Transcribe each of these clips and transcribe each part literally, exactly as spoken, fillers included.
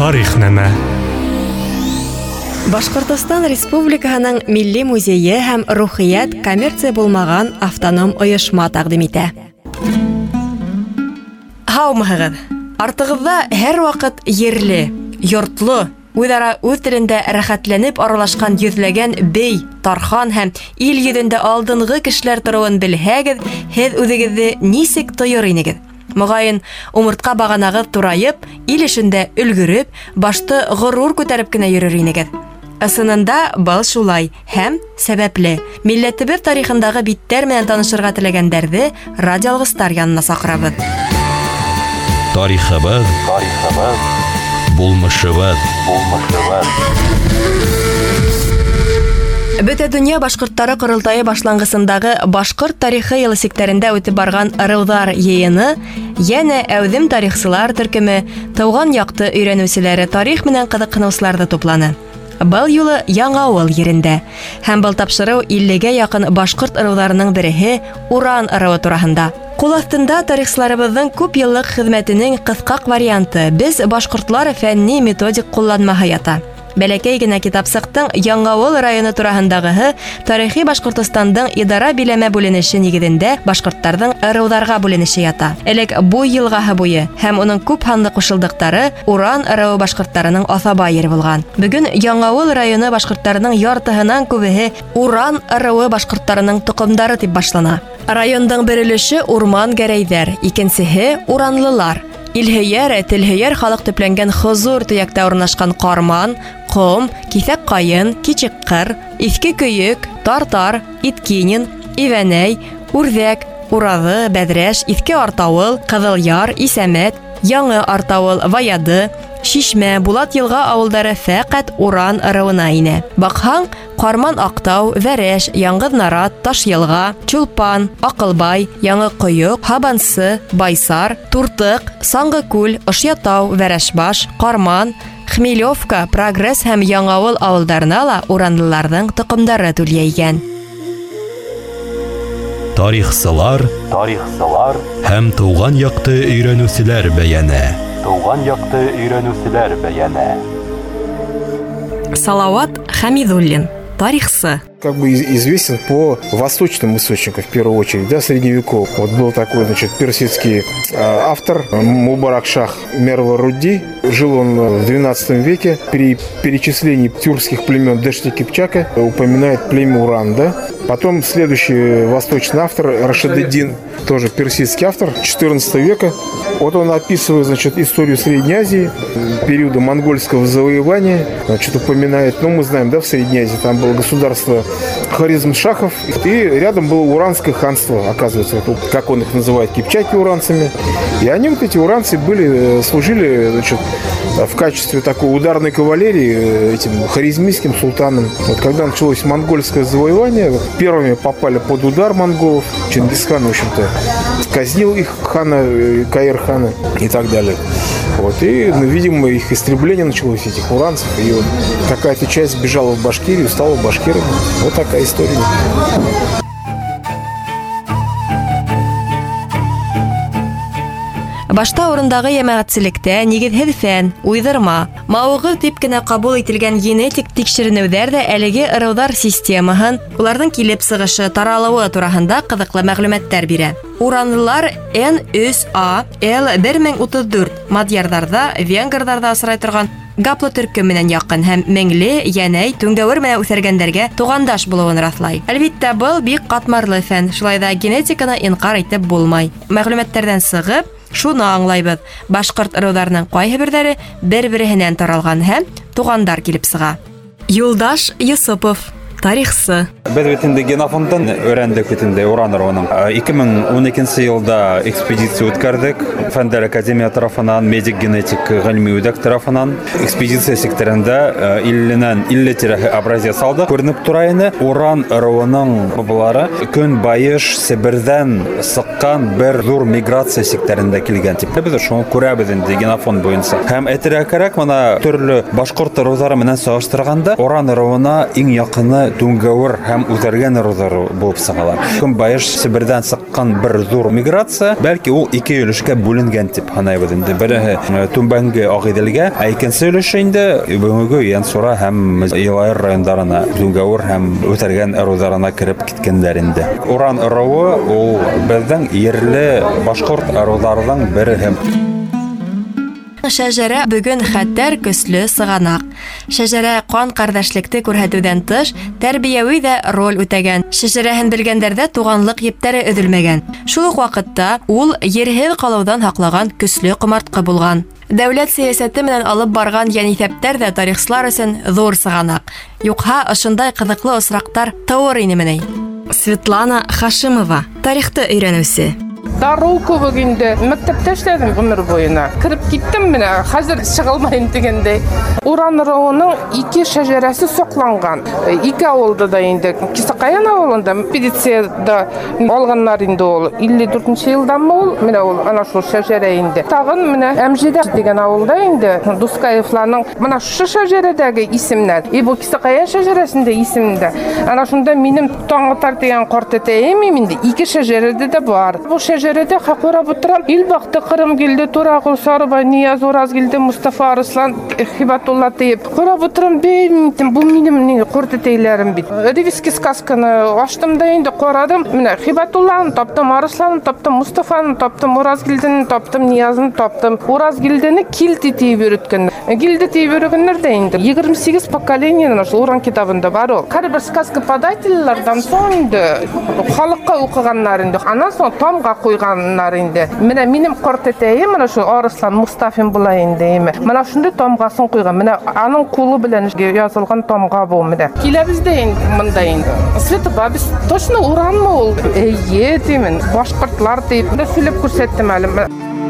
Тарих нәмә. Башкортстан Республикаһының Милли музее һәм рухият коммерция булмаган автоном оешма тәкъдим итә. Һаумыгыз. Артыгызда һәр вакыт ерле, йортлы, үзара үз телендә рәхәтләнеп аралашкан йөзләгән бей, тархан һәм ил йөзендә алдынгы кешеләр торуын белһәгез, һез үзегезне ничек тоер инегез? Мөгаен, умыртка баганагыз турайып, ил эшендә өлгереп, башты горур күтәреп кенә йөрер инегез. Асынында был шулай һәм сәбәпле. Милләтебез тарихындагы биттәр менән танышырга теләгәндәрне радиологистар янына сакырабыз. Тарихыбыз, тарихыбыз, булмышыбыз, булмышыбыз. Бөтә дөнья башкортлары корылтайы башлангысындагы башкорт тарихы елсектәрендә үтеп барган ырыуҙар йыйыны, янә әүҙем тарихсылар төркеме, тыуган якты өйрәнүселәре тарих менән кызыкһыныусыларҙы тупланы. Был юлы Яңауыл ерендә. Һәм был тапшырыу иллегә якын башкорт ырыуҙарының береһе Уран ырыуы тураһында. Кул астында тарихсыларыбыҙҙың күп йыллык хеҙмәтенең ҡыҫҡаҡ варианты без башкортлар фәнни методик ҡулланмаһы ята. Бәләкәй генә китапсыҡтың Яңауыл районы тураһындағыһы тарихи Башҡортостандың идара биләмә бүленеше нигеҙендә башҡорттарҙың ырыуҙарға бүленеше ята. Элек буй йылғаһы буйы һәм уның күп һанлы ҡушылдыҡтары Уран ырыуы башҡорттарының аҫаба ере булған. Бөгөн Яңауыл районы башҡорттарының яртыһынан күбеһе Уран ырыуы башҡорттарының тоҡомдары тип башлана. Райондың бер өлөшө урман гәрәйҙәр, икенсеһе уранлылар. Илһөйәр, телһөйәр халыҡ төпләнгән хозур төйәктә урынлашҡан Ҡарман, Ҡом, Киҫәк ҡайын, Кичек ҡыр, Иҫке көйөк, Тартар, Иткинин, Ивәнәй, Үрҙәк, Ураҙы, Бәҙрәш, Иҫке Артауыл, Ҡыҙылъяр, Исәмәт, Яңы Артауыл, Ваяды, Шишмә, Булат йылға ауылдары фәҡәт Уран ырыуына инә. Баҡһаң, Ҡарман Аҡтау, Вәрәш, Яңғыҙ Нарат, Ташйылға, Чулпан, Аҡылбай, Яңы Ҡойоҡ, Һабансы, Байсар, Туртыҡ, Саңғыкүл, Ошъятау, Вәрәшбаш, Ҡарман, Хмелевка, Прогресс һәм Яңауыл ауылдарына ла уранлыларҙың тоҡомдары түләйгән. Тарихсылар, тарихсылар һәм тыуған яҡты өйрәнүселәр бәйәне. Тыуған яҡты өйрәнүселәр бәйәне. Салауат Хәмиҙуллин, тарихсы. Как бы известен по восточным источникам, в первую очередь, да, средневеков. Вот был такой, значит, персидский э, автор Мубарак Шах Мерва-Рудди. Жил он в двенадцатом веке. При перечислении тюркских племен Дэшти Кипчака упоминает племя Уран, да. Потом следующий восточный автор Рашид-ад-Дин, тоже персидский автор четырнадцатого века. Вот он описывает, значит, историю Средней Азии, периода монгольского завоевания. Значит, упоминает, ну, мы знаем, да, в Средней Азии там было государство Хорезм-Шахов, и рядом было Уранское ханство, оказывается, вот, как он их называет, кипчаки уранцами. И они, вот эти уранцы, были, служили, значит, в качестве такой ударной кавалерии этим хорезмийским султанам. Вот когда началось монгольское завоевание, первыми попали под удар монголов. Чингисхан, в общем-то, казнил их, хана, Каир-хана и так далее. Вот, и, ну, видимо, их истребление началось, этих уранцев, и вот какая-то часть бежала в Башкирию, стала башкирами. Вот такая история. Башта урындагы йәмәғәтселектә нигеҙһеҙ фән, уйҙырма, мауығыҙ тип кенә ҡабул ителгән генетик тикшеренеүҙәр ҙә әлеге ырыуҙар системаһын, уларҙың килеп сығышы, таралыуы тураһында ҡыҙыҡлы мәғлүмәттәр бирә. Уранлылар Н өс А Л бер мең утыҙ дүрт, мадьярҙарҙа, венгрҙарҙа осрай торған гаплы төркөм менән яҡын һәм меңле, йәнәй, түңгәүер менән үҫәргәндәргә туғандаш булыуын раҫлай. Әлбиттә, был бик ҡатмарлы фән, шулай ҙа генетиканы инҡар итеп булмай. Мәғлүмәттәрҙән сығып, шуны аңлайбыҙ. Башҡорт ырыуҙарының ҡайһы берҙәре бер-береһенән таралған һәм туғандар килеп сыға. Юлдаш Йосопов, тарихсы. Без бит инде генофондтан өйрәндек бит инде Уран ырыуының. ике мең ун икенсе елда экспедиция үткәрдек. Фәндәр академия тарафынан, медик генетик ғилми үҙәк тарафынан экспедиция секторында илледән илле тирәһе образец алдык. Күренеп тора ине, Уран ырыуының бабалары Көнбайыш, Себердән сыҡҡан бер ҙур миграция секторында килгән тип. Без шуны күрәбеҙ инде генофонд буйынса. Һәм әйтергә кәрәк, мына төрлө башҡорт ырыуҙары менән сағыштырғанда Уран ырыуына иң яҡыны Туңгавыр һәм Үтәргән ырулары булып сыгалар. Көнбайыш Себердән сыккан бер зур миграция, бәлки ул ике өлешкә бүленгән дип саныйбыз инде. Бере Түбәнге Агыйделгә, ә икенче өлеше инде бүгенге Янсура һәм Елайыр районнарына, Туңгавыр һәм Үтәргән ыруларына кирип киткәннәр инде. Уран ыруы ул безнең ерле башкорт ыруларының бере. Шәҗәрә бүген хәтәр көсле сыганак. Шәҗәрә кан кардәшлекте күрһәтүдән тыш, тәрбияви дә роль үтәгән. Шәҗәрәһен белгәндәрдә туганлык ептәре өҙөлмәгән. Шул ук вакытта ул ерһеҙ калудан һаклаган көсле ҡомартҡы булган. Дәүләт сәйәсәте менән алып барган йәнисәптәр дә тарихсылар өсөн ҙур сыганак. Юҡһа, ошондай ҡыҙыҡлы осраҡтар тыуыр инеме ни? Светлана Хашимова, тарихты өйрәнеүсе. Дару күбек инде. Мәктәптә эшләдем гомер буена. Кирип киттем менә, хәзер чыгылмайым дигәндәй. Уран ыруының ике шәҗәрәсе сокланган. Ике авылда да инде. Кисакаян авылында милицияда алганнар инде ул. илле дүртенче елданмы ул? Менә ул ана шул шәҗәрә инде. Тагын менә Әмҗидә дигән авылда инде Дускаевларның менә шу шәҗәрәдәге исемнәр. И бу Кисакаян шәҗәрәсендә исемдә. Ана шунда минем Таңатар дигән карт әтәем инде ике шәҗәрәдә дә бар. Бу шәҗәрәдә хакыра бутрам Илбахты Кырым гилде Турагул Сарыбай Нияз Ураз гилде Мустафа Арыслан Хибатулла тип. Кыра бутрам бәймитем бу минем карт әтәйләрем бит. Ревиски сказканы ачтым да инде карадым. Менә Хибатулланы таптым, Арысланны таптым, Мустафаны таптым, Ураз гилдене таптым, Ниязны таптым. Ураз гилдене килти тип йөрткән. Гилде тип йөргәннәр дә инде егерме сегиз поколениенең шул Уран китабында бар ул. Һәр бер сказка подательләрдән соң инде халыкка укыганнар инде. Аннан соң тамга куйганнар инде. Менә минем карт әтәем менә шул Арыслан Мустафин була инде. Менә шундый тамгасын куйган. Менә аның кулы белән язылган тамга бу менә. Киләбездә инде монда инде. Света бабис точно Уранмы ул? Әйе димен. Башкортлар дип дә сөйләп күрсәттем әле.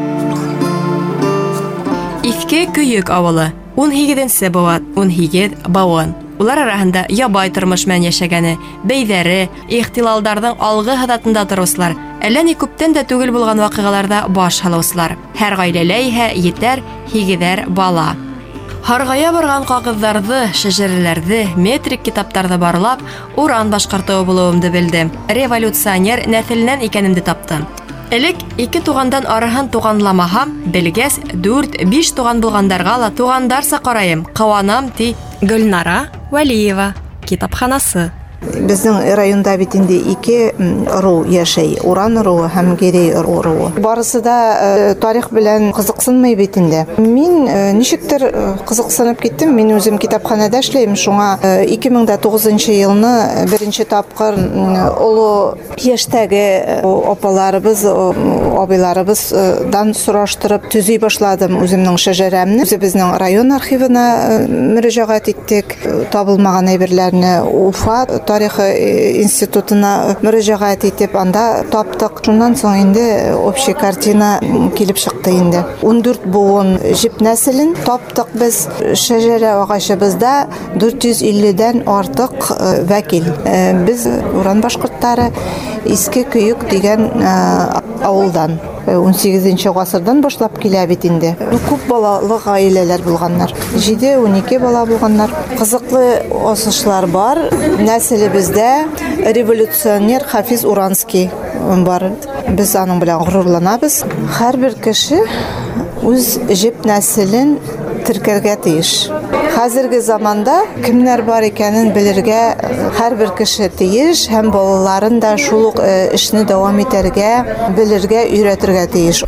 Иске Көйөк авылы. ун һигеҙенсе быуат, ун һигеҙ бауын. Улар араһында ябай тормош менән йәшәгәне, бәйҙәре, ихтилалдарҙың алғы һыҙатында тороусылар, әллә ни күптән дә түгел булған ваҡиғаларҙа баш һалыусылар. Һәр ғаиләлә иһә етәр һигеҙәр бала. Һарғая барған ҡағыҙҙарҙы, шәжәрәләрҙе, метрик китаптарҙы барлап, уран башҡартыуы булыуымды белдем. Революционер нәҫеленән икәнемде таптым. Элек ике туғандан арыһын туғанламаһам, белгәс дүрт-биш туған булғандарға ла туғандарса ҡарайым, ҡыуанам ти Гөлнара Вәлиева, китапханасы. Безнең районда бит инде ике ыру яшәй, Уран ыруы һәм Герей ыруы. Барысы да тарих белән кызыксынмый бит инде. Мин ничектер кызыксынып киттем. Мин үзем китапханәдә эшләйм, шуңа ике мең дә тугызынчы елны беренче тапкыр олы яшьтәге апаларыбыз, абыйларыбыздан сораштырып төзи башладым үземнең шәҗәрәмне. Үзебезнең район архивына мөрәҗәгать иттек. Табылмаган әйберләрне Уфа тарихы институтына мөрәҗәгать итеп анда таптык. Шуннан соң инде общий картина килеп чыкты инде. ун дүрт буын җеп нәселен таптык без. Шәҗәрә агачыбызда дүрт йөз илледән артык вәкил. Без Уран башкортлары Иске Көйөк дигән авылдан ун сигеҙенче ғасырдан башлап килә бит инде. Күп балалы гаиләләр булганнар. җиде-ун ике бала булганнар. Кызыклы асышлар бар. Нәселебездә революционер Хафиз Уранский бар. Без аның белән горурланабыз. Һәрбер кеше үз җеп нәселен теркәргә тиеш. Хәзерге заманда кемнәр бар икәнен белергә һәрбер кеше тиеш һәм балаларын да шул ук эшне дәвам итәргә, белергә, өйрәтергә тиеш.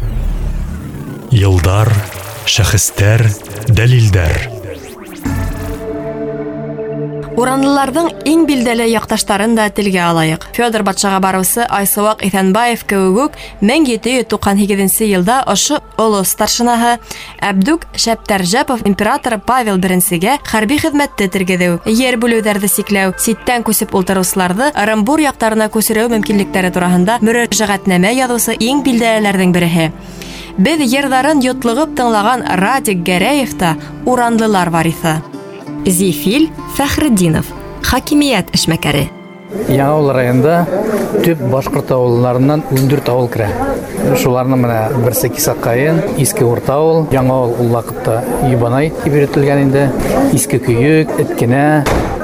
Йылдар, шәхестәр, дәлилдәр. Уранлыларҙың иң билдәле яҡташтарын да телгә алайыҡ. Федор батшаға барыусы Айсыуаҡ Иҫәнбаев кеүек мең ете йөҙ туҡсан һигеҙенсе йылда ошо оло старшинаһы Әбдүк Шәптәржәпов император Павел беренсегә хәрби хеҙмәтте тергеҙеү, ер бүлеүҙәрҙе сикләү, ситтән күсеп ултырыусыларҙы Ырымбур яҡтарына күсереү мөмкинлектәре тураһында мөрәжәғәтнамә яҙыусы иң билдәлеләрҙең береһе. Беҙ йырҙарын йотлоғоп тыңлаған Радик Гәрәев та уранлылар вариҫы. Зифил Фәхретдинов, хакимиәт эшмәкәре. Яңауыл районында төп башҡорт ауылларынан ун дүрт ауыл керә. Шуларның менә берсе Кисакайын, Иске Урта ауыл, Яңауыл ул ваҡытта Йыбанай тип йөрөтөлгән инде, Иске Көйөк, Эткенә,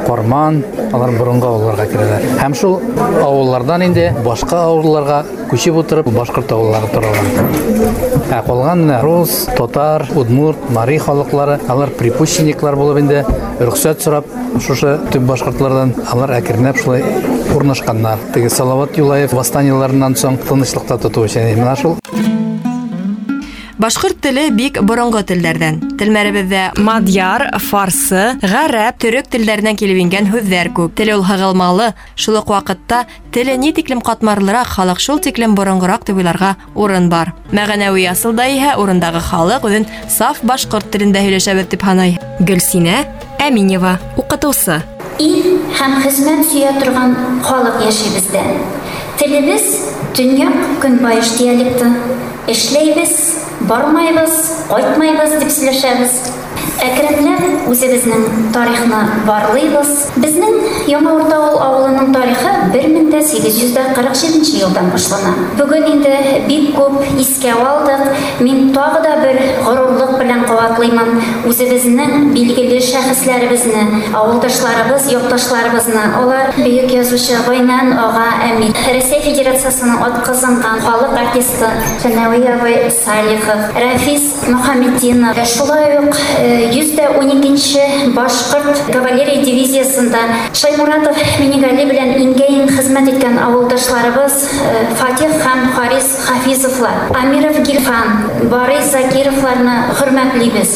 Карман, алар борынгы авылларга керәләр. Һәм шул авыллардан инде башка авылларга күчеп утырып башкорт авыллары торалар. Ә калган рус, татар, удмурт, мари халыклары, алар припущенниклар булып инде рөхсәт сорап шушы төп башкортлардан алар әкренләп шулай урнашканнар. Теге Салават Юлаев восстаниеларыннан соң тынычлыкта тоту өчен менә шул. Башкорт теле бик борынгы телләрдән. Телмәребездә мадьяр, фарсы, гарәп, төрек телләреннән килеп ингән һүзләр күп. Теле ул хыгылмалы, шул ук вакытта теле ни тиклем катмарлырак, халык шул тиклем борынгырак дип уйларга урын бар. Мәгънәви асылда иһә урындагы халык үзен саф башкорт телендә һөйләшәбез дип һанай. Гөлсинә Әминева, укытучы. Ил һәм хезмәт сөя торган халык яши бездә. Телебез төньяк көнбайыш диалекты. Эшләйбез, бармайбыз, кайтмайбыз дип сөйләшәбез. Әкренләп үзебезнең тарихны барлыйбыз. Безнең Яңа Уртавыл авылының тарихы бер мең сигез йөз кырык җиденче елдан башлана. Бүген инде бик күп искә алдык. Мин тагы да бер горурлык белән куатлыймын үзебезнең билгеле шәхесләребезне, авылдашларыбыз, якташларыбызны. Алар бөек язучы Гайнан ага Әмин, Россия Федерациясының атказанган халык артисты Фәнәви абый Салихов, Рафис Мөхәммәдинов, шулай ук йөз он икенче башкорт кавалерия дивизиясында Шаймуратов Минигали белән иңгәйен хезмәт иткән авылдашларыбыз Фатих һәм Харис Хафизовлар, Амиров Гилфан, Борис Закировларны хөрмәтлибез.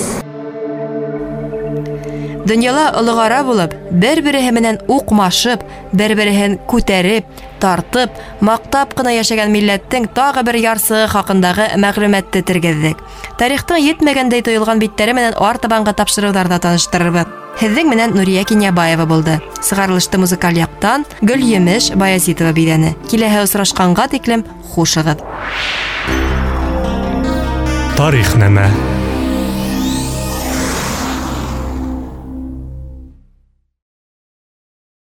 Дөньяла олыгара булып, бер-береһе менән укмашып, бер-береһен күтәреп, тартып, мактап кына яшәгән милләттең тагы бер ярсыгы хакындагы мәгълүматты тергездек. Тарихтың йетмәгәндәй тоелган биттәре менән артабанга тапшыруларда таныштырырбыз. Һеҙҙең менән Нурия Кинябаева булды. Сығарылышты музыкаль яктан Гөлйемеш Баязитова бирәне. Киләһе осрашканга тиклем хушыгыз. Тарих нәмә?